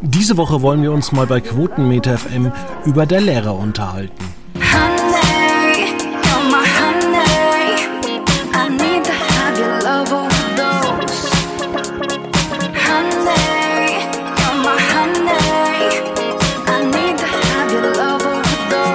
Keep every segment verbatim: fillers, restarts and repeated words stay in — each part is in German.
Diese Woche wollen wir uns mal bei Quotenmeter F M über der Lehrer unterhalten. Honey, you're my honey. I need to have your love overdose. Honey, you're my honey. I need to have your love overdose.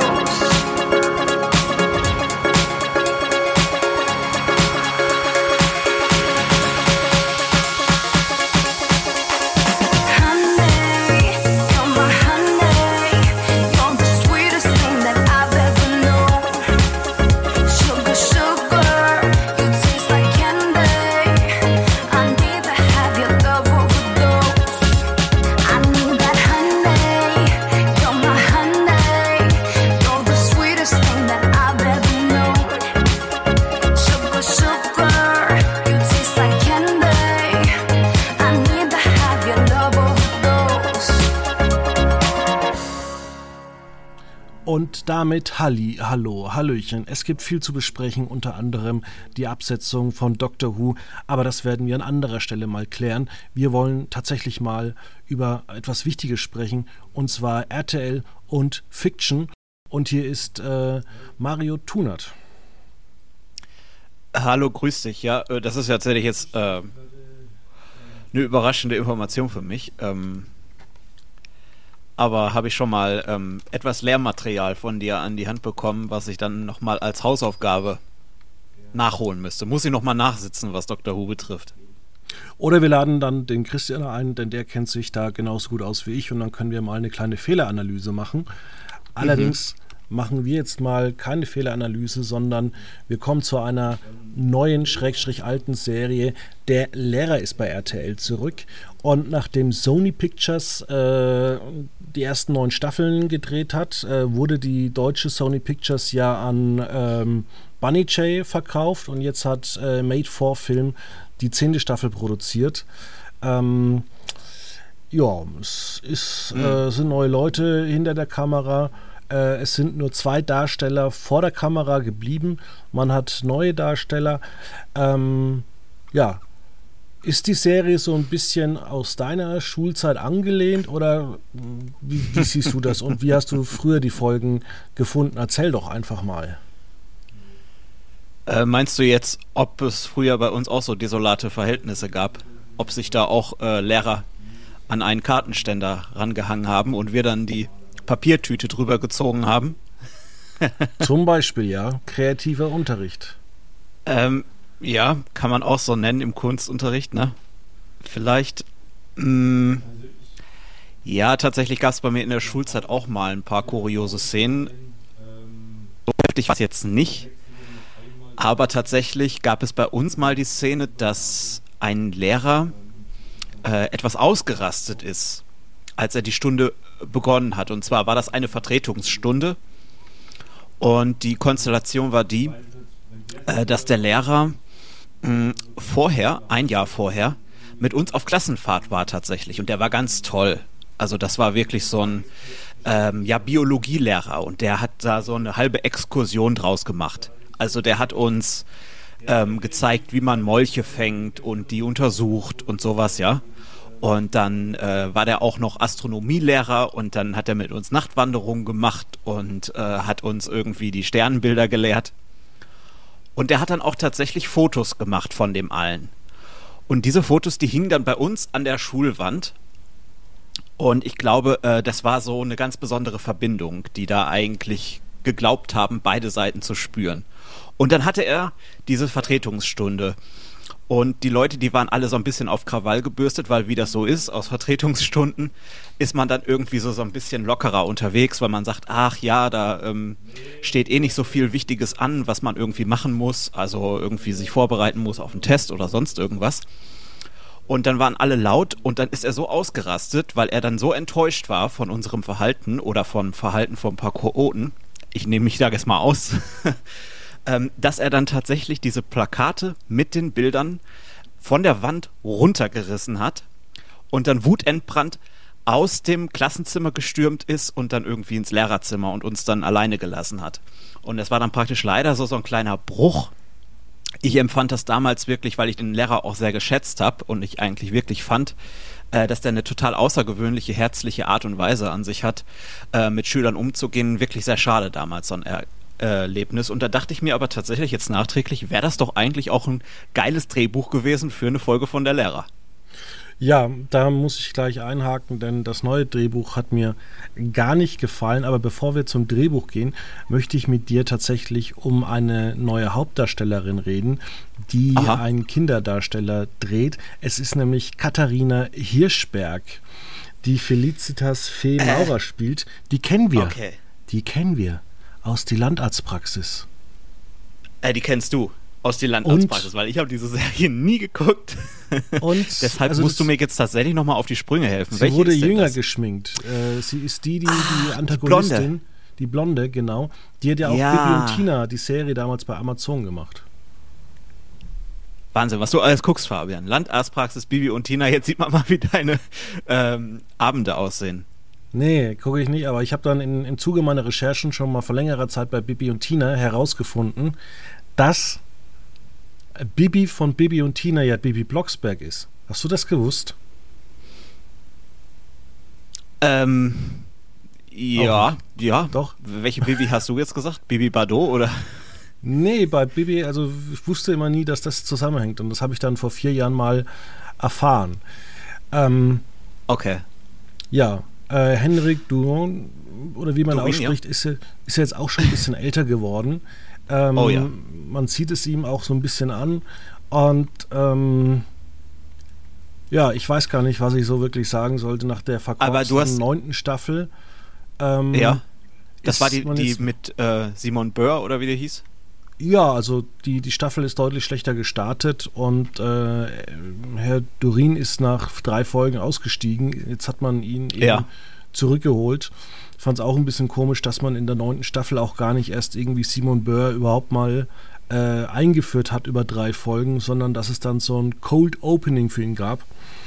Honey, you're my honey. You're the sweetest thing that I've ever known. Sugar, sugar, you taste like candy. I need to have your love overdose. I need that honey. You're my honey. You're the sweetest thing that I've ever known. Sugar, sugar, you taste like candy. I need to have your love overdose. Und damit Halli, hallo, hallöchen. Es gibt viel zu besprechen, unter anderem die Absetzung von Doctor Who, aber das werden wir an anderer Stelle mal klären. Wir wollen tatsächlich mal über etwas Wichtiges sprechen, und zwar R T L und Fiction. Und hier ist äh, Mario Thunert. Hallo, grüß dich. Ja, äh, das ist ja tatsächlich jetzt äh, eine überraschende Information für mich. Ähm, aber habe ich schon mal ähm, etwas Lehrmaterial von dir an die Hand bekommen, was ich dann nochmal als Hausaufgabe nachholen müsste. Muss ich nochmal nachsitzen, was Doctor Who betrifft. Oder wir laden dann den Christian ein, denn der kennt sich da genauso gut aus wie ich, und dann können wir mal eine kleine Fehleranalyse machen. Allerdings machen wir jetzt mal keine Fehleranalyse, sondern wir kommen zu einer neuen, schrägstrich alten Serie. Der Lehrer ist bei R T L zurück, und nachdem Sony Pictures äh, die ersten neun Staffeln gedreht hat, äh, wurde die deutsche Sony Pictures ja an ähm, Bunny Jay verkauft, und jetzt hat äh, Made for Film die zehnte Staffel produziert. Ähm, ja, es ist, Mhm. äh, sind neue Leute hinter der Kamera. Äh, es sind nur zwei Darsteller vor der Kamera geblieben. Man hat neue Darsteller. Ähm, ja, ist die Serie so ein bisschen aus deiner Schulzeit angelehnt, oder mh, wie, wie siehst du das, und wie hast du früher die Folgen gefunden? Erzähl doch einfach mal. Äh, meinst du jetzt, ob es früher bei uns auch so desolate Verhältnisse gab? Ob sich da auch äh, Lehrer an einen Kartenständer rangehangen haben und wir dann die Papiertüte drüber gezogen haben? Zum Beispiel, ja, kreativer Unterricht. Ähm, ja, kann man auch so nennen im Kunstunterricht, ne? Vielleicht, mh, ja, tatsächlich gab es bei mir in der Schulzeit auch mal ein paar kuriose Szenen. So heftig war es jetzt nicht, aber tatsächlich gab es bei uns mal die Szene, dass ein Lehrer äh, etwas ausgerastet ist, als er die Stunde begonnen hat. Und zwar war das eine Vertretungsstunde, und die Konstellation war die, äh, dass der Lehrer mh, vorher, ein Jahr vorher, mit uns auf Klassenfahrt war tatsächlich, und der war ganz toll. Also das war wirklich so ein ähm, ja, Biologielehrer, und der hat da so eine halbe Exkursion draus gemacht. Also der hat uns ähm, gezeigt, wie man Molche fängt und die untersucht und sowas, ja. Und dann äh, war der auch noch Astronomielehrer, und dann hat er mit uns Nachtwanderungen gemacht und äh, hat uns irgendwie die Sternbilder gelehrt. Und der hat dann auch tatsächlich Fotos gemacht von dem allen. Und diese Fotos, die hingen dann bei uns an der Schulwand. Und ich glaube, äh, das war so eine ganz besondere Verbindung, die da eigentlich geglaubt haben, beide Seiten zu spüren. Und dann hatte er diese Vertretungsstunde. Und die Leute, die waren alle so ein bisschen auf Krawall gebürstet, weil wie das so ist, aus Vertretungsstunden ist man dann irgendwie so, so ein bisschen lockerer unterwegs, weil man sagt, ach ja, da ähm, steht eh nicht so viel Wichtiges an, was man irgendwie machen muss, also irgendwie sich vorbereiten muss auf einen Test oder sonst irgendwas. Und dann waren alle laut, und dann ist er so ausgerastet, weil er dann so enttäuscht war von unserem Verhalten oder vom Verhalten von ein paar Chaoten, ich nehme mich da jetzt mal aus, ähm, dass er dann tatsächlich diese Plakate mit den Bildern von der Wand runtergerissen hat und dann wutentbrannt aus dem Klassenzimmer gestürmt ist und dann irgendwie ins Lehrerzimmer und uns dann alleine gelassen hat. Und es war dann praktisch leider so, so ein kleiner Bruch ich empfand das damals wirklich, weil ich den Lehrer auch sehr geschätzt habe und ich eigentlich wirklich fand, äh, dass der eine total außergewöhnliche, herzliche Art und Weise an sich hat, äh, mit Schülern umzugehen, wirklich sehr schade damals, so ein er Erlebnis. Und da dachte ich mir aber tatsächlich jetzt nachträglich, wäre das doch eigentlich auch ein geiles Drehbuch gewesen für eine Folge von der Lehrer. Ja, da muss ich gleich einhaken, denn das neue Drehbuch hat mir gar nicht gefallen. Aber bevor wir zum Drehbuch gehen, möchte ich mit dir tatsächlich um eine neue Hauptdarstellerin reden, die Aha. einen Kinderdarsteller dreht. Es ist nämlich Katharina Hirschberg, die Felicitas Fee Maurer äh. spielt. Die kennen wir. Okay. Die kennen wir aus die Landarztpraxis. Äh, die kennst du aus die Landarztpraxis, weil ich habe diese Serie nie geguckt. Und deshalb also musst du mir jetzt tatsächlich nochmal auf die Sprünge helfen. Sie Welche wurde ist denn jünger das? geschminkt. Äh, sie ist die, die, Ah, die die Antagonistin. Blonde. Die Blonde, genau. Die hat ja auch Ja. Bibi und Tina, die Serie damals bei Amazon gemacht. Wahnsinn, was du alles guckst, Fabian. Landarztpraxis, Bibi und Tina. Jetzt sieht man mal, wie deine ähm, Abende aussehen. Nee, gucke ich nicht, aber ich habe dann in, im Zuge meiner Recherchen schon mal vor längerer Zeit bei Bibi und Tina herausgefunden, dass Bibi von Bibi und Tina ja Bibi Blocksberg ist. Hast du das gewusst? Ähm, ja, ja. Doch. Welche Bibi hast du jetzt gesagt? Bibi Bardot oder? Nee, bei Bibi, also ich wusste immer nie, dass das zusammenhängt und das habe ich dann vor vier Jahren mal erfahren. Ähm, Okay. ja, äh, Henrik Duron, oder wie man Durin, ausspricht, ist, ja- ist ja jetzt auch schon ein bisschen älter geworden. Ähm, Oh ja. Man sieht es ihm auch so ein bisschen an und ähm, ja, ich weiß gar nicht, was ich so wirklich sagen sollte nach der Aber du hast- verkorksten neunten Staffel. Ähm, Ja. Das ist war die, man die jetzt- mit äh, Simon Böhr oder wie der hieß? Ja, also die, die Staffel ist deutlich schlechter gestartet und äh, Herr Durin ist nach drei Folgen ausgestiegen. Jetzt hat man ihn eben Ja. zurückgeholt. Ich fand es auch ein bisschen komisch, dass man in der neunten Staffel auch gar nicht erst irgendwie Simon Böhr überhaupt mal äh, eingeführt hat über drei Folgen, sondern dass es dann so ein Cold Opening für ihn gab.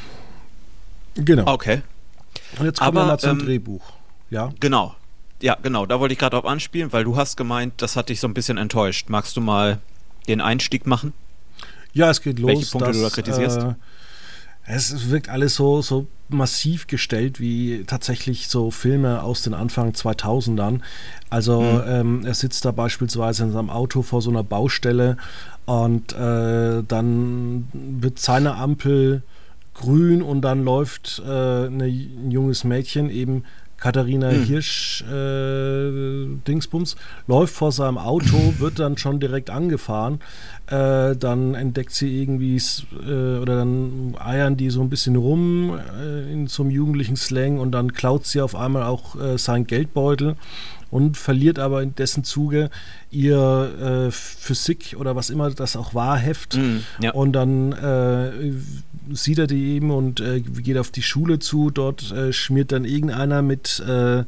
Genau. Okay. Und jetzt kommen wir Aber, mal zum ähm, Drehbuch. Ja. Genau. Ja, genau. Da wollte ich gerade drauf anspielen, weil du hast gemeint, das hat dich so ein bisschen enttäuscht. Magst du mal den Einstieg machen? Ja, es geht los. Welche Punkte du da kritisierst? Äh, es wirkt alles so, so massiv gestellt wie tatsächlich so Filme aus den Anfang zweitausendern. Also Mhm. ähm, er sitzt da beispielsweise in seinem Auto vor so einer Baustelle und äh, dann wird seine Ampel grün und dann läuft äh, eine, ein junges Mädchen, eben Katharina Mhm. Hirsch äh, Dingsbums, läuft vor seinem Auto, wird dann schon direkt angefahren. Äh, dann entdeckt sie irgendwie s- äh, oder dann eiern die so ein bisschen rum äh, in so einem jugendlichen Slang und dann klaut sie auf einmal auch äh, seinen Geldbeutel und verliert aber in dessen Zuge ihr äh, Physik oder was immer das auch war, Heft. Mhm, ja. Und dann äh, sieht er die eben und äh, geht auf die Schule zu. Dort äh, schmiert dann irgendeiner mit, äh,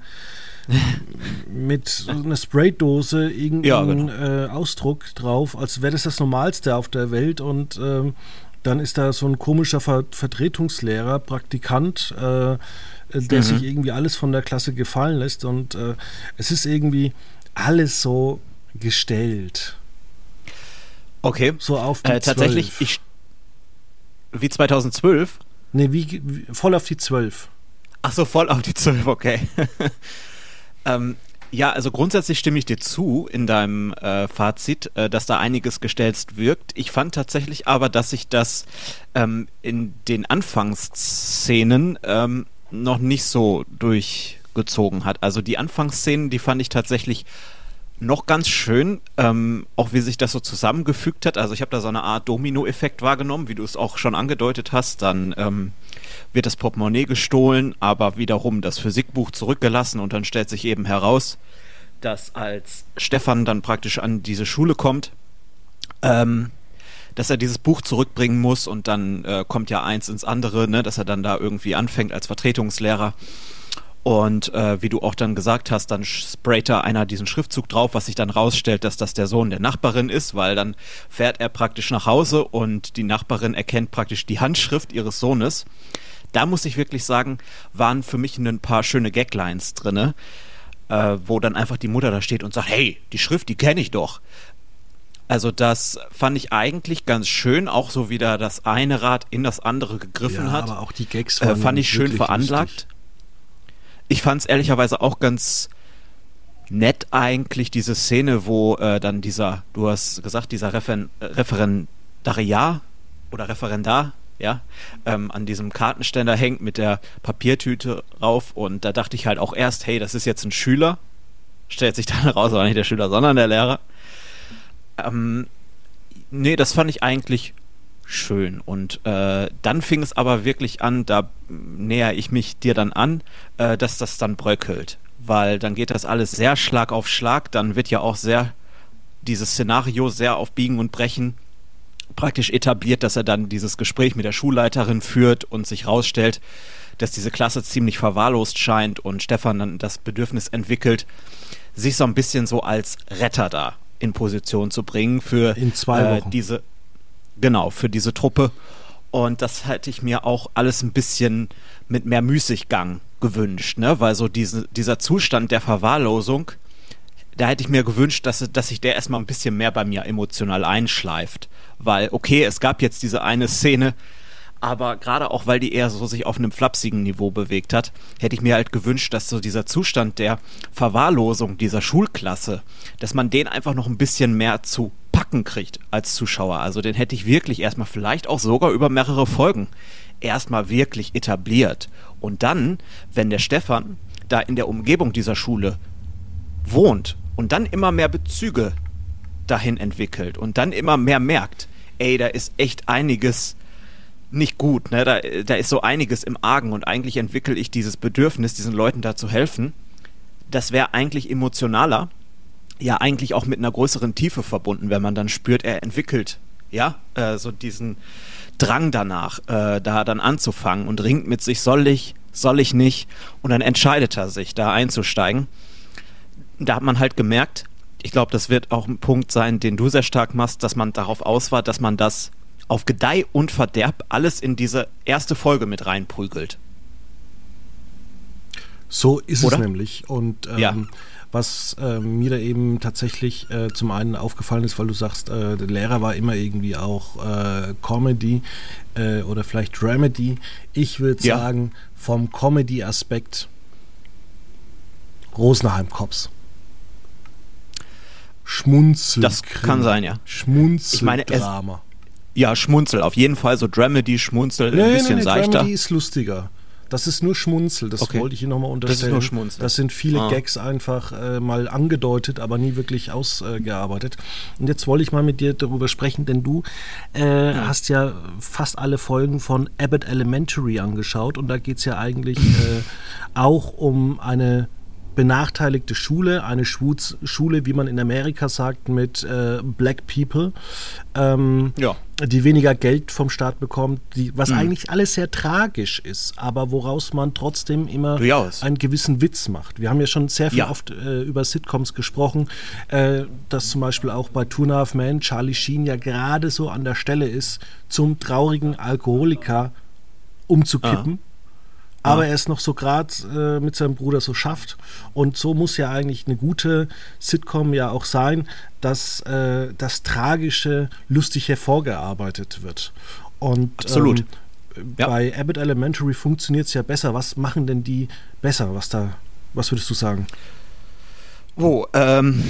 mit so einer Spraydose irgendeinen Ja, genau. äh, Ausdruck drauf, als wäre das das Normalste auf der Welt. Und ähm, dann ist da so ein komischer Ver Vertretungslehrer, Praktikant, äh, der Mhm. sich irgendwie alles von der Klasse gefallen lässt. Und äh, es ist irgendwie alles so gestellt. Okay. So auf die Äh, tatsächlich, zwölf. ich. Wie zweitausendzwölf? Nee, wie, wie, voll auf die zwölf. Ach so, voll auf die zwölf, okay. ähm, ja, also grundsätzlich stimme ich dir zu in deinem äh, Fazit, äh, dass da einiges gestelzt wirkt. Ich fand tatsächlich aber, dass sich das ähm, in den Anfangsszenen ähm, noch nicht so durchgezogen hat. Also die Anfangsszenen, die fand ich tatsächlich noch ganz schön, ähm, auch wie sich das so zusammengefügt hat. Also ich habe da so eine Art Domino-Effekt wahrgenommen, wie du es auch schon angedeutet hast. Dann ähm, wird das Portemonnaie gestohlen, aber wiederum das Physikbuch zurückgelassen und dann stellt sich eben heraus, dass als Stefan dann praktisch an diese Schule kommt, ähm, dass er dieses Buch zurückbringen muss und dann äh, kommt ja eins ins andere, ne, dass er dann da irgendwie anfängt als Vertretungslehrer. Und äh, wie du auch dann gesagt hast, dann sprayt da einer diesen Schriftzug drauf, was sich dann rausstellt, dass das der Sohn der Nachbarin ist, weil dann fährt er praktisch nach Hause und die Nachbarin erkennt praktisch die Handschrift ihres Sohnes. Da muss ich wirklich sagen, waren für mich ein paar schöne Gaglines drinne, äh, wo dann einfach die Mutter da steht und sagt, hey, die Schrift, die kenne ich doch. Also das fand ich eigentlich ganz schön, auch so wie da das eine Rad in das andere gegriffen Ja, hat. aber auch die Gags Äh, waren fand ich schön wirklich veranlagt. lustig. Ich fand es ehrlicherweise auch ganz nett eigentlich, diese Szene, wo äh, dann dieser, du hast gesagt, dieser Referen Referendariat oder Referendar, ja, ähm, an diesem Kartenständer hängt mit der Papiertüte rauf, und da dachte ich halt auch erst, hey, das ist jetzt ein Schüler, stellt sich dann raus, aber nicht der Schüler, sondern der Lehrer. Ähm, nee, das fand ich eigentlich schön, und äh, dann fing es aber wirklich an, da näher ich mich dir dann an, äh, dass das dann bröckelt, weil dann geht das alles sehr Schlag auf Schlag, dann wird ja auch sehr dieses Szenario sehr auf Biegen und Brechen praktisch etabliert, dass er dann dieses Gespräch mit der Schulleiterin führt und sich rausstellt, dass diese Klasse ziemlich verwahrlost scheint, und Stefan dann das Bedürfnis entwickelt, sich so ein bisschen so als Retter da in Position zu bringen für In zwei äh, Wochen. diese, genau, für diese Truppe. Und das hätte ich mir auch alles ein bisschen mit mehr Müßiggang gewünscht, ne? Weil so diese, dieser Zustand der Verwahrlosung, da hätte ich mir gewünscht, dass, dass sich der erstmal ein bisschen mehr bei mir emotional einschleift. Weil, okay, es gab jetzt diese eine Szene, aber gerade auch, weil die eher so sich auf einem flapsigen Niveau bewegt hat, hätte ich mir halt gewünscht, dass so dieser Zustand der Verwahrlosung dieser Schulklasse, dass man den einfach noch ein bisschen mehr zu packen kriegt als Zuschauer. Also den hätte ich wirklich erstmal vielleicht auch sogar über mehrere Folgen erstmal wirklich etabliert. Und dann, wenn der Stefan da in der Umgebung dieser Schule wohnt und dann immer mehr Bezüge dahin entwickelt und dann immer mehr merkt, ey, da ist echt einiges nicht gut, ne? Da, da ist so einiges im Argen, und eigentlich entwickle ich dieses Bedürfnis, diesen Leuten da zu helfen. Das wäre eigentlich emotionaler, ja eigentlich auch mit einer größeren Tiefe verbunden, wenn man dann spürt, er entwickelt, ja, äh, so diesen Drang danach, äh, da dann anzufangen und ringt mit sich, soll ich, soll ich nicht, und dann entscheidet er sich, da einzusteigen. Da hat man halt gemerkt, ich glaube, das wird auch ein Punkt sein, den du sehr stark machst, dass man darauf aus war, dass man das auf Gedeih und Verderb alles in diese erste Folge mit reinprügelt. So ist Oder? es nämlich. Und ähm, Ja. was äh, mir da eben tatsächlich äh, zum einen aufgefallen ist, weil du sagst, äh, der Lehrer war immer irgendwie auch äh, Comedy äh, oder vielleicht Dramedy. Ich würde Ja. sagen, vom Comedy-Aspekt Rosenheim Cops. Schmunzel. Das kann sein, ja. Schmunzeldrama. Ja, Schmunzel, auf jeden Fall so Dramedy, Schmunzel, ein bisschen seichter. Dramedy ist lustiger. Das ist nur Schmunzel, das Okay. wollte ich hier nochmal Das unterstellen. ist nur Schmunzel. Das sind viele Ah. Gags einfach äh, mal angedeutet, aber nie wirklich ausgearbeitet. Und jetzt wollte ich mal mit dir darüber sprechen, denn du äh, hast ja fast alle Folgen von Abbott Elementary angeschaut, und da geht es ja eigentlich äh, auch um eine benachteiligte Schule, eine Schwuz Schule, wie man in Amerika sagt, mit äh, Black People, ähm, Ja. die weniger Geld vom Staat bekommt, die, was Mhm. eigentlich alles sehr tragisch ist, aber woraus man trotzdem immer Durchaus. einen gewissen Witz macht. Wir haben ja schon sehr viel Ja. oft äh, über Sitcoms gesprochen, äh, dass zum Beispiel auch bei Two and a Half Men Charlie Sheen ja gerade so an der Stelle ist, zum traurigen Alkoholiker umzukippen. Aber er es noch so gerade äh, mit seinem Bruder so schafft. Und so muss ja eigentlich eine gute Sitcom ja auch sein, dass äh, das Tragische lustig hervorgearbeitet wird. Und Absolut. Ähm, Ja. bei Abbott Elementary funktioniert es ja besser. Was machen denn die besser? Was da, was würdest du sagen? Oh, ähm,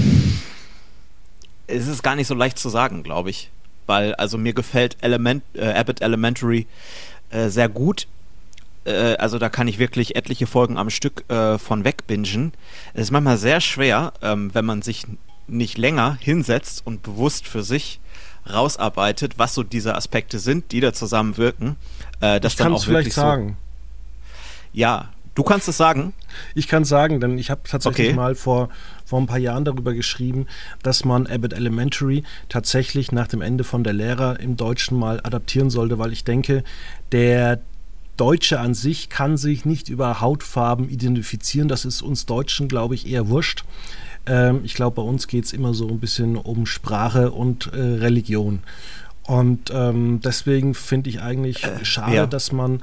es ist gar nicht so leicht zu sagen, glaube ich. Weil, also mir gefällt Element, äh, Abbott Elementary äh, sehr gut. Äh, also da kann ich wirklich etliche Folgen am Stück äh, von wegbingen. Es ist manchmal sehr schwer, ähm, wenn man sich nicht länger hinsetzt und bewusst für sich rausarbeitet, was so diese Aspekte sind, die da zusammenwirken. Äh, das Ich dann kann auch es vielleicht wirklich sagen. So, ja, du kannst es sagen. Ich kann sagen, denn ich habe tatsächlich Okay. mal vor, vor ein paar Jahren darüber geschrieben, dass man Abbott Elementary tatsächlich nach dem Ende von Der Lehrer im Deutschen mal adaptieren sollte, weil ich denke, der Deutsche an sich kann sich nicht über Hautfarben identifizieren. Das ist uns Deutschen, glaube ich, eher wurscht. Ähm, ich glaube, bei uns geht es immer so ein bisschen um Sprache und äh, Religion. Und ähm, deswegen finde ich eigentlich Äh, schade, ja. dass man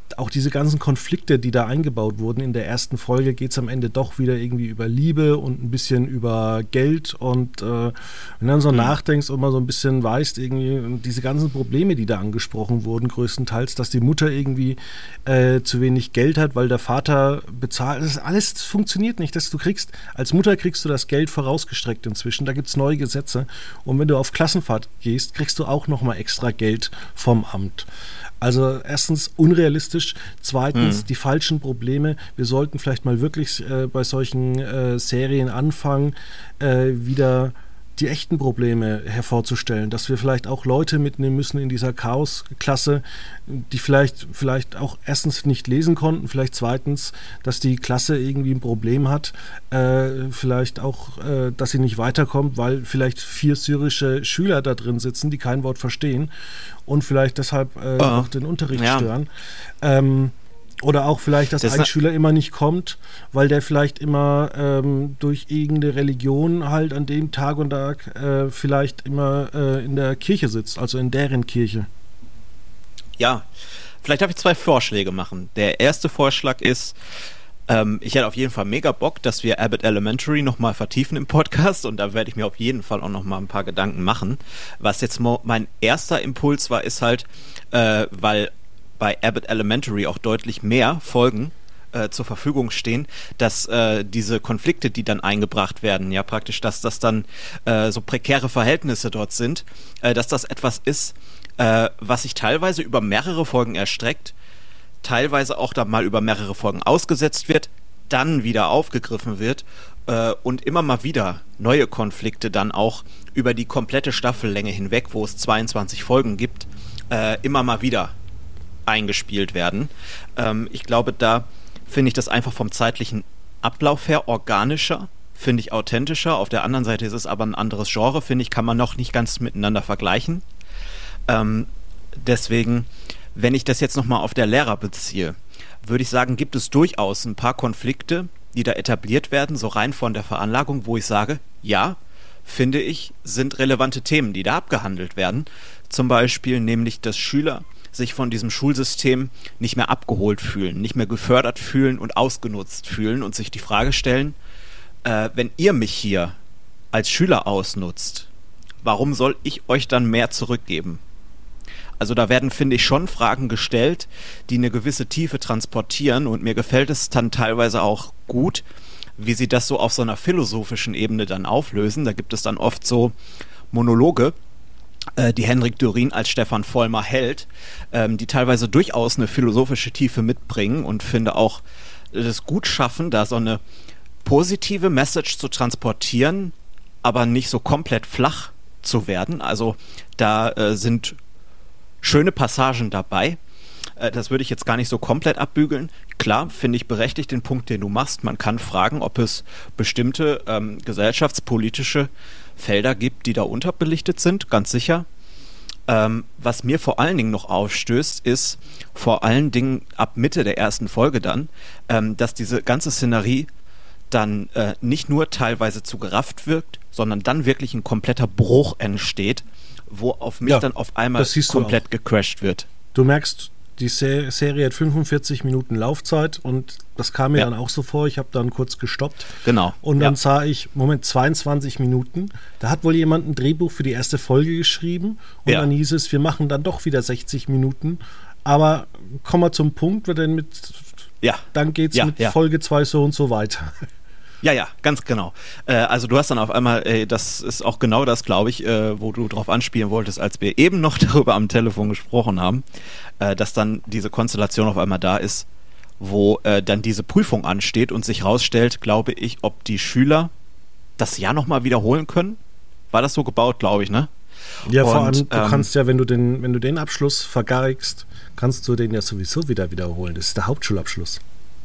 auch diese ganzen Konflikte, die da eingebaut wurden. In der ersten Folge geht es am Ende doch wieder irgendwie über Liebe und ein bisschen über Geld. Und äh, wenn du dann so mhm. nachdenkst und mal so ein bisschen weißt, irgendwie diese ganzen Probleme, die da angesprochen wurden, größtenteils, dass die Mutter irgendwie äh, zu wenig Geld hat, weil der Vater bezahlt. Das ist alles, das funktioniert nicht. Das, du kriegst, als Mutter kriegst du das Geld vorausgestreckt inzwischen. Da gibt es neue Gesetze. Und wenn du auf Klassenfahrt gehst, kriegst du auch nochmal extra Geld vom Amt. Also erstens unrealistisch, zweitens hm. die falschen Probleme. Wir sollten vielleicht mal wirklich äh, bei solchen äh, Serien anfangen, äh, wieder die echten Probleme hervorzustellen, dass wir vielleicht auch Leute mitnehmen müssen in dieser Chaos-Klasse, die vielleicht, vielleicht auch erstens nicht lesen konnten, vielleicht zweitens, dass die Klasse irgendwie ein Problem hat, äh, vielleicht auch, äh, dass sie nicht weiterkommt, weil vielleicht vier syrische Schüler da drin sitzen, die kein Wort verstehen und vielleicht deshalb äh, oh. auch den Unterricht ja. stören. Ähm, Oder auch vielleicht, dass das ein Schüler immer nicht kommt, weil der vielleicht immer ähm, durch irgendeine Religion halt an dem Tag und Tag äh, vielleicht immer äh, in der Kirche sitzt, also in deren Kirche. Ja, vielleicht darf ich zwei Vorschläge machen. Der erste Vorschlag ist, ähm, ich hätte auf jeden Fall mega Bock, dass wir Abbott Elementary nochmal vertiefen im Podcast und da werde ich mir auf jeden Fall auch nochmal ein paar Gedanken machen. Was jetzt mo- mein erster Impuls war, ist halt, äh, weil bei Abbott Elementary auch deutlich mehr Folgen äh, zur Verfügung stehen, dass äh, diese Konflikte, die dann eingebracht werden, ja praktisch, dass das dann äh, so prekäre Verhältnisse dort sind, äh, dass das etwas ist, äh, was sich teilweise über mehrere Folgen erstreckt, teilweise auch dann mal über mehrere Folgen ausgesetzt wird, dann wieder aufgegriffen wird äh, und immer mal wieder neue Konflikte dann auch über die komplette Staffellänge hinweg, wo es zweiundzwanzig Folgen gibt, äh, immer mal wieder eingespielt werden. Ähm, ich glaube, da finde ich das einfach vom zeitlichen Ablauf her organischer, finde ich authentischer. Auf der anderen Seite ist es aber ein anderes Genre, finde ich, kann man noch nicht ganz miteinander vergleichen. Ähm, deswegen, wenn ich das jetzt nochmal auf der Lehrer beziehe, würde ich sagen, gibt es durchaus ein paar Konflikte, die da etabliert werden, so rein von der Veranlagung, wo ich sage, ja, finde ich, sind relevante Themen, die da abgehandelt werden. Zum Beispiel nämlich, dass Schüler sich von diesem Schulsystem nicht mehr abgeholt fühlen, nicht mehr gefördert fühlen und ausgenutzt fühlen und sich die Frage stellen, äh, wenn ihr mich hier als Schüler ausnutzt, warum soll ich euch dann mehr zurückgeben? Also da werden, finde ich, schon Fragen gestellt, die eine gewisse Tiefe transportieren und mir gefällt es dann teilweise auch gut, wie sie das so auf so einer philosophischen Ebene dann auflösen. Da gibt es dann oft so Monologe, die Henrik Dörin als Stefan Vollmer hält, ähm, die teilweise durchaus eine philosophische Tiefe mitbringen und finde auch das gut schaffen, da so eine positive Message zu transportieren, aber nicht so komplett flach zu werden. Also da äh, sind schöne Passagen dabei. Äh, das würde ich jetzt gar nicht so komplett abbügeln. Klar, finde ich berechtigt den Punkt, den du machst. Man kann fragen, ob es bestimmte ähm, gesellschaftspolitische Felder gibt, die da unterbelichtet sind, ganz sicher. Ähm, was mir vor allen Dingen noch aufstößt, ist vor allen Dingen ab Mitte der ersten Folge dann, ähm, dass diese ganze Szenerie dann äh, nicht nur teilweise zu gerafft wirkt, sondern dann wirklich ein kompletter Bruch entsteht, wo auf mich ja, dann auf einmal komplett gecrashed wird. Du merkst, die Se- Serie hat fünfundvierzig Minuten Laufzeit und das kam mir ja. dann auch so vor. Ich habe dann kurz gestoppt. Genau. Und dann ja. sah ich, Moment, zweiundzwanzig Minuten. Da hat wohl jemand ein Drehbuch für die erste Folge geschrieben und ja. dann hieß es, wir machen dann doch wieder sechzig Minuten. Aber kommen wir zum Punkt, wird denn mit, ja. dann geht's ja, mit ja. Folge zwei so und so weiter. Ja, ja, ganz genau. Äh, also du hast dann auf einmal, äh, das ist auch genau das, glaube ich, äh, wo du drauf anspielen wolltest, als wir eben noch darüber am Telefon gesprochen haben, äh, dass dann diese Konstellation auf einmal da ist, wo äh, dann diese Prüfung ansteht und sich rausstellt, glaube ich, ob die Schüler das Jahr nochmal wiederholen können. War das so gebaut, glaube ich, ne? Ja, und, vor allem, du ähm, kannst ja, wenn du den, wenn du den Abschluss vergeigst, kannst du den ja sowieso wieder wiederholen. Das ist der Hauptschulabschluss.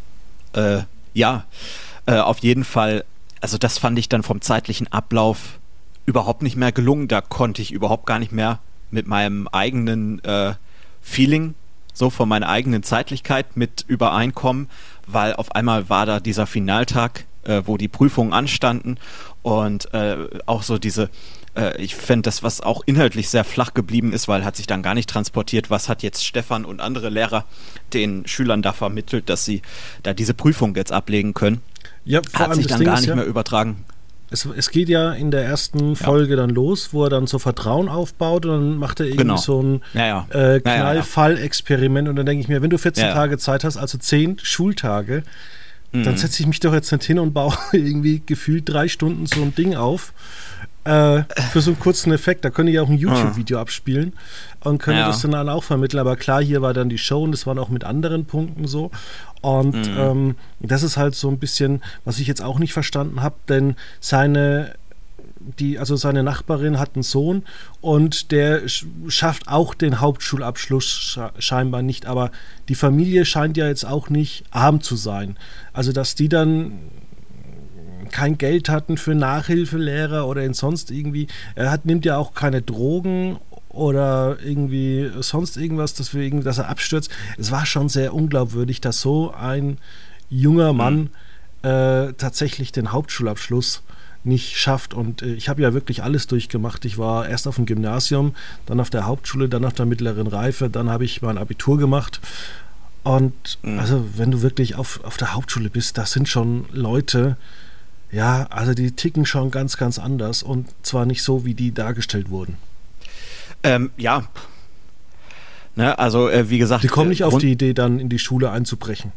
Äh, ja, äh, auf jeden Fall. Also das fand ich dann vom zeitlichen Ablauf überhaupt nicht mehr gelungen. Da konnte ich überhaupt gar nicht mehr mit meinem eigenen äh, Feeling, so von meiner eigenen Zeitlichkeit mit übereinkommen, weil auf einmal war da dieser Finaltag, äh, wo die Prüfungen anstanden und äh, auch so diese äh, ich fände das, was auch inhaltlich sehr flach geblieben ist, weil hat sich dann gar nicht transportiert, was hat jetzt Stefan und andere Lehrer den Schülern da vermittelt, dass sie da diese Prüfung jetzt ablegen können. Ja, vor Hat allem sich das dann Ding gar ist nicht ja, mehr übertragen. Es, es geht ja in der ersten Folge dann los, wo er dann so Vertrauen aufbaut und dann macht er irgendwie Genau. so ein Ja, ja. äh, Ja, ja, ja. Knallfall-Experiment und dann denke ich mir, wenn du vierzehn Ja, ja. Tage Zeit hast, also zehn Schultage, Mhm. dann setze ich mich doch jetzt nicht hin und baue irgendwie gefühlt drei Stunden so ein Ding auf äh, für so einen kurzen Effekt. Da könnte ich auch ein YouTube-Video abspielen und könnte Ja. das dann auch vermitteln. Aber klar, hier war dann die Show und das waren auch mit anderen Punkten so. Und Mhm. ähm, das ist halt so ein bisschen, was ich jetzt auch nicht verstanden habe, denn seine die, also seine Nachbarin hat einen Sohn und der sch- schafft auch den Hauptschulabschluss sche- scheinbar nicht, aber die Familie scheint ja jetzt auch nicht arm zu sein. Also dass die dann kein Geld hatten für Nachhilfelehrer oder in sonst irgendwie, er hat, nimmt ja auch keine Drogen oder irgendwie sonst irgendwas, dass, wir, irgendwie- dass er abstürzt. Es war schon sehr unglaubwürdig, dass so ein junger Mann äh, tatsächlich den Hauptschulabschluss nicht schafft. Und äh, ich habe ja wirklich alles durchgemacht. Ich war erst auf dem Gymnasium, dann auf der Hauptschule, dann auf der mittleren Reife, dann habe ich mein Abitur gemacht. Und Mhm. also wenn du wirklich auf, auf der Hauptschule bist, das sind schon Leute, ja, also die ticken schon ganz, ganz anders und zwar nicht so, wie die dargestellt wurden. Ähm, ja. Ne, also, äh, wie gesagt. Die kommen nicht äh, auf Grund- die Idee, dann in die Schule einzubrechen.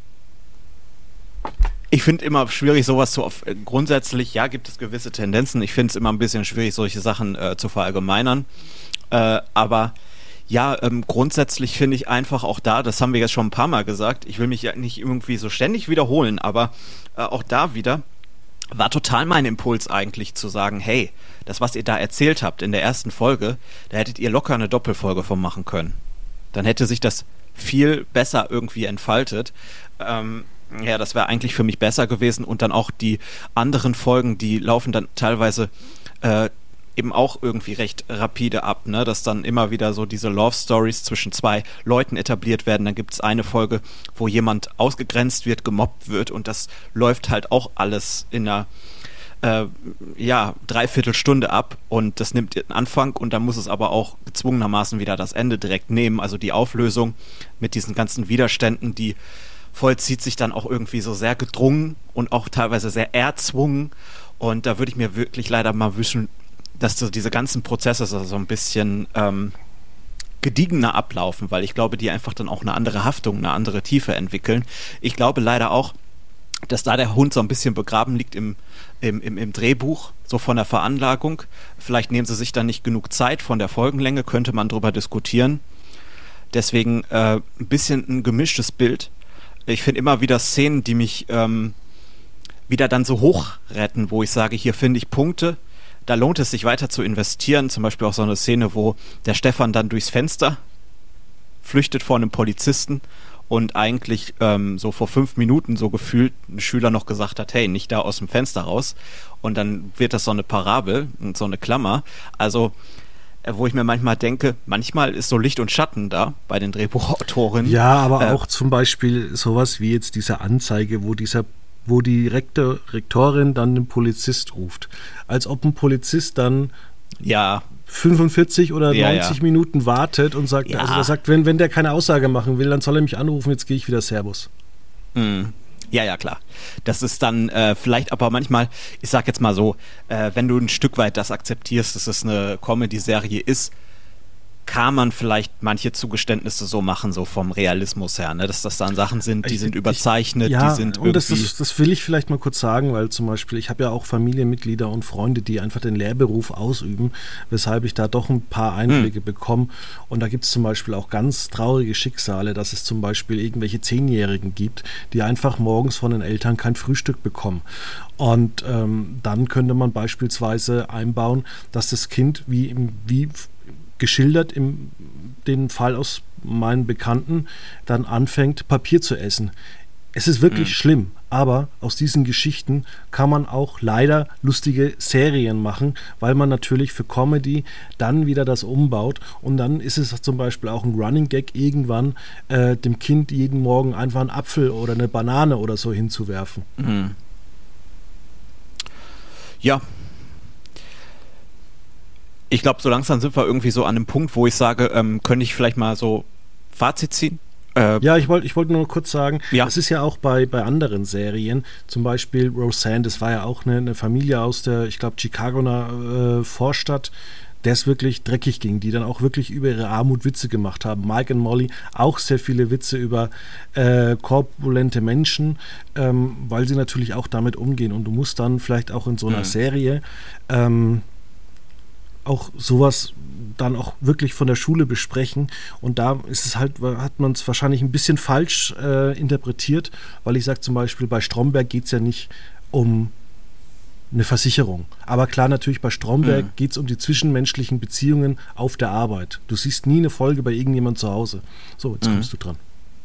Ich finde immer schwierig, sowas zu. Auf, äh, grundsätzlich, ja, gibt es gewisse Tendenzen. Ich finde es immer ein bisschen schwierig, solche Sachen äh, zu verallgemeinern. Äh, aber ja, ähm, grundsätzlich finde ich einfach auch da, das haben wir jetzt schon ein paar Mal gesagt, ich will mich ja nicht irgendwie so ständig wiederholen, aber äh, auch da wieder war total mein Impuls eigentlich zu sagen, hey, das, was ihr da erzählt habt in der ersten Folge, da hättet ihr locker eine Doppelfolge von machen können. Dann hätte sich das viel besser irgendwie entfaltet. Ähm, ja, das wäre eigentlich für mich besser gewesen und dann auch die anderen Folgen, die laufen dann teilweise äh, eben auch irgendwie recht rapide ab, ne? Dass dann immer wieder so diese Love Stories zwischen zwei Leuten etabliert werden. Dann gibt es eine Folge, wo jemand ausgegrenzt wird, gemobbt wird und das läuft halt auch alles in einer äh, ja, Dreiviertelstunde ab und das nimmt den Anfang und dann muss es aber auch gezwungenermaßen wieder das Ende direkt nehmen. Also die Auflösung mit diesen ganzen Widerständen, die vollzieht sich dann auch irgendwie so sehr gedrungen und auch teilweise sehr erzwungen und da würde ich mir wirklich leider mal wünschen, dass so diese ganzen Prozesse so, so ein bisschen ähm, gediegener ablaufen, weil ich glaube, die einfach dann auch eine andere Haftung, eine andere Tiefe entwickeln. Ich glaube leider auch, dass da der Hund so ein bisschen begraben liegt im, im, im, im Drehbuch, so von der Veranlagung. Vielleicht nehmen sie sich dann nicht genug Zeit von der Folgenlänge, könnte man drüber diskutieren. Deswegen äh, ein bisschen ein gemischtes Bild. Ich finde immer wieder Szenen, die mich ähm, wieder dann so hochretten, wo ich sage, hier finde ich Punkte, da lohnt es sich weiter zu investieren. Zum Beispiel auch so eine Szene, wo der Stefan dann durchs Fenster flüchtet vor einem Polizisten und eigentlich ähm, so vor fünf Minuten so gefühlt ein Schüler noch gesagt hat, hey, nicht da aus dem Fenster raus. Und dann wird das so eine Parabel und so eine Klammer. Also äh, wo ich mir manchmal denke, manchmal ist so Licht und Schatten da bei den Drehbuchautorinnen. Ja, aber Äh, auch zum Beispiel sowas wie jetzt diese Anzeige, wo dieser wo die Rektor, Rektorin dann den Polizist ruft. Als ob ein Polizist dann Ja, fünfundvierzig oder Ja, neunzig ja. Minuten wartet und sagt, Ja. also er sagt, wenn, wenn der keine Aussage machen will, dann soll er mich anrufen, jetzt gehe ich wieder Servus. mm, ja, ja, klar. Das ist dann äh, vielleicht aber manchmal, ich sag jetzt mal so, äh, wenn du ein Stück weit das akzeptierst, dass es eine Comedy-Serie ist, kann man vielleicht manche Zugeständnisse so machen, so vom Realismus her, ne? Dass das dann Sachen sind, die Ich- sind ich- überzeichnet, Ja, die sind und das, irgendwie... das, das will ich vielleicht mal kurz sagen, weil zum Beispiel, ich habe ja auch Familienmitglieder und Freunde, die einfach den Lehrberuf ausüben, weshalb ich da doch ein paar Einblicke Hm. bekomme. Und da gibt es zum Beispiel auch ganz traurige Schicksale, dass es zum Beispiel irgendwelche Zehnjährigen gibt, die einfach morgens von den Eltern kein Frühstück bekommen. Und ähm, dann könnte man beispielsweise einbauen, dass das Kind, wie, im, wie geschildert im den Fall aus meinen Bekannten, dann anfängt, Papier zu essen. Es ist wirklich Mhm. schlimm, aber aus diesen Geschichten kann man auch leider lustige Serien machen, weil man natürlich für Comedy dann wieder das umbaut und dann ist es zum Beispiel auch ein Running Gag, irgendwann äh, dem Kind jeden Morgen einfach einen Apfel oder eine Banane oder so hinzuwerfen. Ja. ich glaube, so langsam sind wir irgendwie so an einem Punkt, wo ich sage, ähm, könnte ich vielleicht mal so Fazit ziehen? Äh, Ja, ich wollte ich wollte nur kurz sagen, Ja. es ist ja auch bei, bei anderen Serien, zum Beispiel Roseanne, das war ja auch eine, eine Familie aus der, ich glaube, Chicagoer äh, Vorstadt, der es wirklich dreckig ging, die dann auch wirklich über ihre Armut Witze gemacht haben. Mike und Molly auch sehr viele Witze über äh, korpulente Menschen, ähm, weil sie natürlich auch damit umgehen. Und du musst dann vielleicht auch in so einer Mhm. Serie ähm, auch sowas dann auch wirklich von der Schule besprechen. Und da ist es halt, hat man es wahrscheinlich ein bisschen falsch äh, interpretiert, weil ich sage zum Beispiel, bei Stromberg geht es ja nicht um eine Versicherung. Aber klar, natürlich bei Stromberg Mhm. geht es um die zwischenmenschlichen Beziehungen auf der Arbeit. Du siehst nie eine Folge bei irgendjemand zu Hause. So, jetzt Mhm. kommst du dran.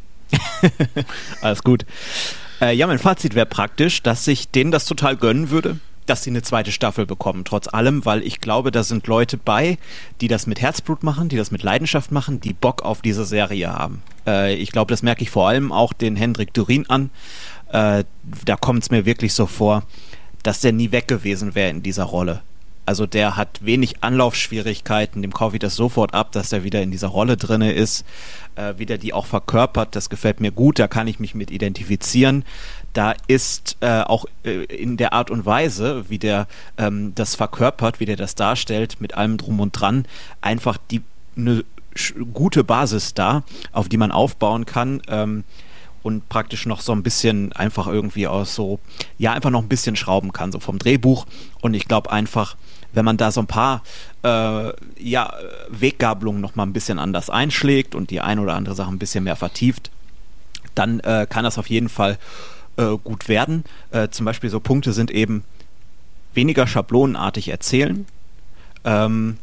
Alles gut. Äh, ja, mein Fazit wäre praktisch, dass ich denen das total gönnen würde, dass sie eine zweite Staffel bekommen, trotz allem, weil ich glaube, da sind Leute bei, die das mit Herzblut machen, die das mit Leidenschaft machen, die Bock auf diese Serie haben. Äh, ich glaube, das merke ich vor allem auch den Hendrik Durin an. Äh, da kommt es mir wirklich so vor, dass der nie weg gewesen wäre in dieser Rolle. Also der hat wenig Anlaufschwierigkeiten, dem kaufe ich das sofort ab, dass er wieder in dieser Rolle drinne ist, äh, wie der die auch verkörpert, das gefällt mir gut, da kann ich mich mit identifizieren. Da ist äh, auch äh, in der Art und Weise, wie der ähm, das verkörpert, wie der das darstellt, mit allem drum und dran, einfach die eine gute Basis da, auf die man aufbauen kann, ähm, und praktisch noch so ein bisschen einfach irgendwie aus so, ja, einfach noch ein bisschen schrauben kann, so vom Drehbuch. Und ich glaube einfach, wenn man da so ein paar äh, ja, Weggabelungen noch mal ein bisschen anders einschlägt und die ein oder andere Sache ein bisschen mehr vertieft, dann äh, kann das auf jeden Fall äh, gut werden. Äh, zum Beispiel so Punkte sind eben weniger schablonenartig erzählen. Ähm,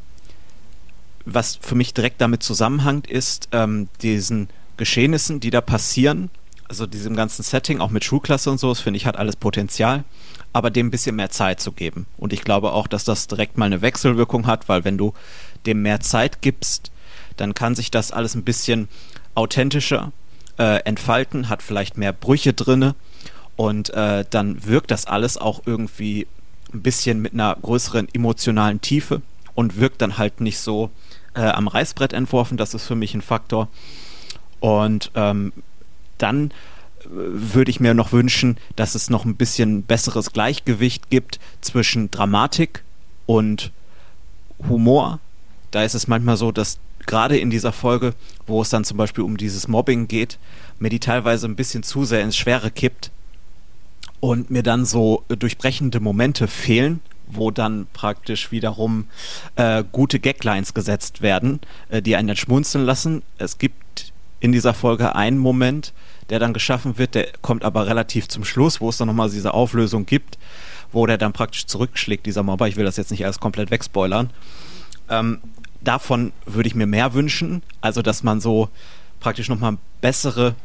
was für mich direkt damit zusammenhängt, ist ähm, diesen Geschehnissen, die da passieren, also diesem ganzen Setting, auch mit Schulklasse und so, das finde ich, hat alles Potenzial, aber dem ein bisschen mehr Zeit zu geben. Und ich glaube auch, dass das direkt mal eine Wechselwirkung hat, weil wenn du dem mehr Zeit gibst, dann kann sich das alles ein bisschen authentischer äh, entfalten, hat vielleicht mehr Brüche drinne und äh, dann wirkt das alles auch irgendwie ein bisschen mit einer größeren emotionalen Tiefe und wirkt dann halt nicht so äh, am Reißbrett entworfen. Das ist für mich ein Faktor. Und ähm, dann äh, würde ich mir noch wünschen, dass es noch ein bisschen besseres Gleichgewicht gibt zwischen Dramatik und Humor. Da ist es manchmal so, dass gerade in dieser Folge, wo es dann zum Beispiel um dieses Mobbing geht, mir die teilweise ein bisschen zu sehr ins Schwere kippt und mir dann so äh, durchbrechende Momente fehlen, wo dann praktisch wiederum äh, gute Gaglines gesetzt werden, äh, die einen dann schmunzeln lassen. Es gibt in dieser Folge einen Moment, der dann geschaffen wird, der kommt aber relativ zum Schluss, wo es dann nochmal diese Auflösung gibt, wo der dann praktisch zurückschlägt, dieser Mobber. Ich will das jetzt nicht alles komplett wegspoilern. Ähm, davon würde ich mir mehr wünschen, also dass man so praktisch nochmal bessere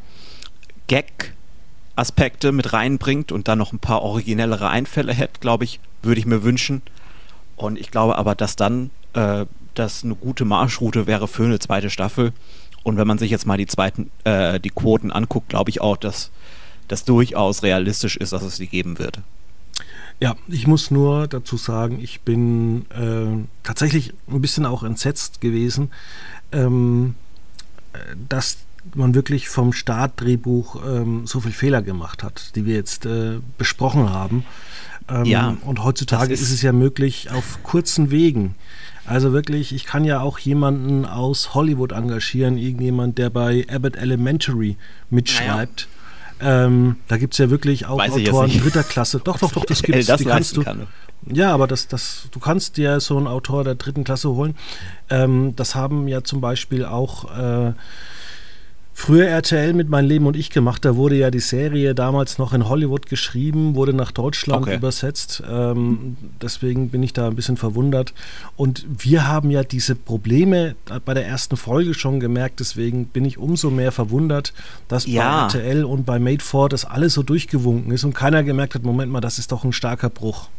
Gag-Aspekte mit reinbringt und dann noch ein paar originellere Einfälle hätte, glaube ich, würde ich mir wünschen. Und ich glaube aber, dass dann äh, das eine gute Marschroute wäre für eine zweite Staffel. Und wenn man sich jetzt mal die zweiten, äh, die Quoten anguckt, glaube ich auch, dass das durchaus realistisch ist, dass es sie geben wird. Ja, ich muss nur dazu sagen, ich bin äh, tatsächlich ein bisschen auch entsetzt gewesen, ähm, dass man wirklich vom Startdrehbuch ähm, so viel Fehler gemacht hat, die wir jetzt äh, besprochen haben. Ähm, Ja, und heutzutage das ist, ist- es ja möglich auf kurzen Wegen. Also wirklich, ich kann ja auch jemanden aus Hollywood engagieren, irgendjemand, der bei Abbott Elementary mitschreibt. Ähm, da gibt es ja wirklich auch Weiß ich jetzt Autoren nicht. dritter Klasse. Doch, doch, doch, das Ey, gibt's. das Die kannst du. leisten kann. Ja, aber das, das, du kannst dir so einen Autor der dritten Klasse holen. Ähm, das haben ja zum Beispiel auch äh, früher R T L mit Mein Leben und ich gemacht. Da wurde ja die Serie damals noch in Hollywood geschrieben, wurde nach Deutschland Okay. übersetzt. Ähm, deswegen bin ich da ein bisschen verwundert. Und wir haben ja diese Probleme bei der ersten Folge schon gemerkt. Deswegen bin ich umso mehr verwundert, dass Ja. bei R T L und bei Made for das alles so durchgewunken ist und keiner gemerkt hat, Moment mal, das ist doch ein starker Bruch.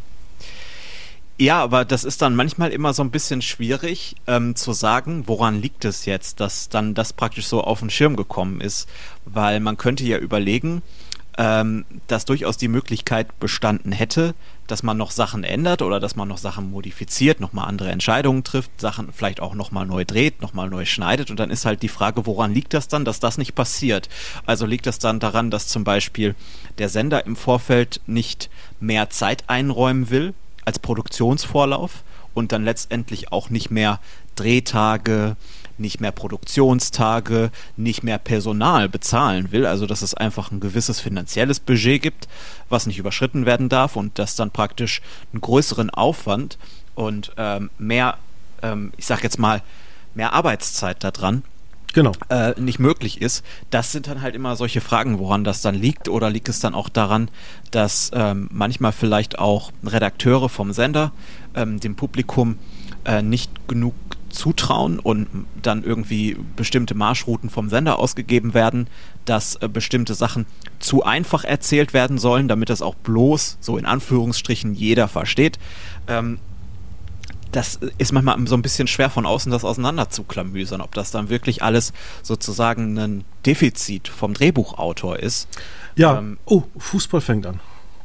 Ja, aber das ist dann manchmal immer so ein bisschen schwierig ähm, zu sagen, woran liegt es jetzt, dass dann das praktisch so auf den Schirm gekommen ist. Weil man könnte ja überlegen, ähm, dass durchaus die Möglichkeit bestanden hätte, dass man noch Sachen ändert oder dass man noch Sachen modifiziert, nochmal andere Entscheidungen trifft, Sachen vielleicht auch nochmal neu dreht, nochmal neu schneidet und dann ist halt die Frage, woran liegt das dann, dass das nicht passiert? Also liegt das dann daran, dass zum Beispiel der Sender im Vorfeld nicht mehr Zeit einräumen will als Produktionsvorlauf und dann letztendlich auch nicht mehr Drehtage, nicht mehr Produktionstage, nicht mehr Personal bezahlen will, also dass es einfach ein gewisses finanzielles Budget gibt, was nicht überschritten werden darf und dass dann praktisch einen größeren Aufwand und ähm, mehr, ähm, ich sag jetzt mal, mehr Arbeitszeit da dran Genau. äh, nicht möglich ist. Das sind dann halt immer solche Fragen, woran das dann liegt, oder liegt es dann auch daran, dass ähm, manchmal vielleicht auch Redakteure vom Sender ähm, dem Publikum äh, nicht genug zutrauen und dann irgendwie bestimmte Marschrouten vom Sender ausgegeben werden, dass äh, bestimmte Sachen zu einfach erzählt werden sollen, damit das auch bloß so in Anführungsstrichen jeder versteht. Ähm, das ist manchmal so ein bisschen schwer von außen, das auseinander zu klamüsern, ob das dann wirklich alles sozusagen ein Defizit vom Drehbuchautor ist. Ja, Ähm, oh, Fußball fängt an.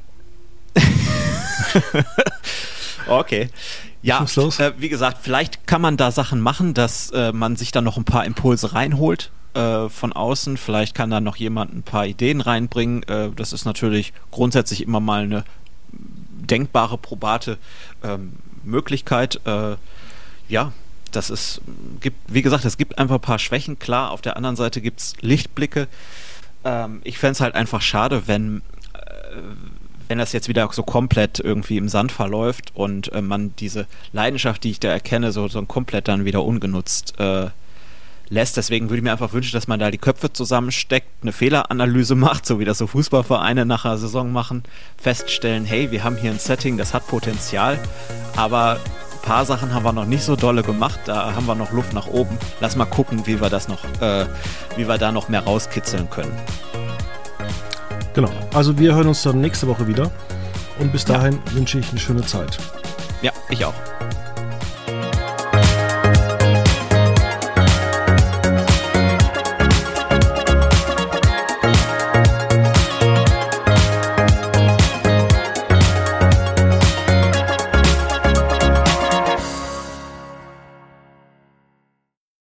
Okay. Ja, Was ist los? äh, wie gesagt, vielleicht kann man da Sachen machen, dass äh, man sich dann noch ein paar Impulse reinholt äh, von außen. Vielleicht kann da noch jemand ein paar Ideen reinbringen. Äh, das ist natürlich grundsätzlich immer mal eine denkbare, probate ähm, Möglichkeit. Äh, ja, das ist, gibt, wie gesagt, es gibt einfach ein paar Schwächen. Klar, auf der anderen Seite gibt es Lichtblicke. Ähm, ich fände es halt einfach schade, wenn äh, wenn das jetzt wieder so komplett irgendwie im Sand verläuft und äh, man diese Leidenschaft, die ich da erkenne, so, so komplett dann wieder ungenutzt äh, lässt. Deswegen würde ich mir einfach wünschen, dass man da die Köpfe zusammensteckt, eine Fehleranalyse macht, so wie das so Fußballvereine nach einer Saison machen, feststellen, hey, wir haben hier ein Setting, das hat Potenzial, aber ein paar Sachen haben wir noch nicht so dolle gemacht, da haben wir noch Luft nach oben. Lass mal gucken, wie wir das noch, äh, wie wir da noch mehr rauskitzeln können. Genau. Also wir hören uns dann nächste Woche wieder. Und bis dahin wünsche ich eine schöne Zeit. Ja, ich auch.